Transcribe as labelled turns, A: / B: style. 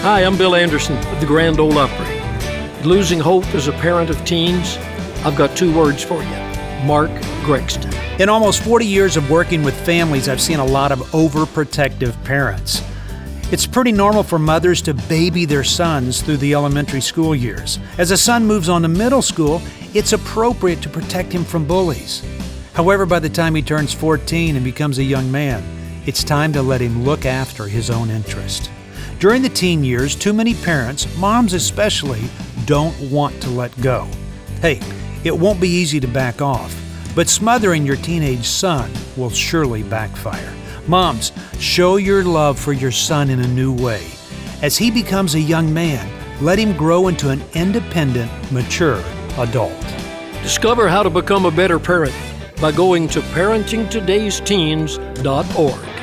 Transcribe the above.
A: Hi, I'm Bill Anderson of the Grand Ole Opry. Losing hope as a parent of teens? I've got two words for you. Mark Gregston.
B: In almost 40 years of working with families, I've seen a lot of overprotective parents. It's pretty normal for mothers to baby their sons through the elementary school years. As a son moves on to middle school, it's appropriate to protect him from bullies. However, by the time he turns 14 and becomes a young man, it's time to let him look after his own interest. During the teen years, too many parents, moms especially, don't want to let go. Hey, it won't be easy to back off, but smothering your teenage son will surely backfire. Moms, show your love for your son in a new way. As he becomes a young man, let him grow into an independent, mature adult.
A: Discover how to become a better parent by going to parentingtodaysteens.org.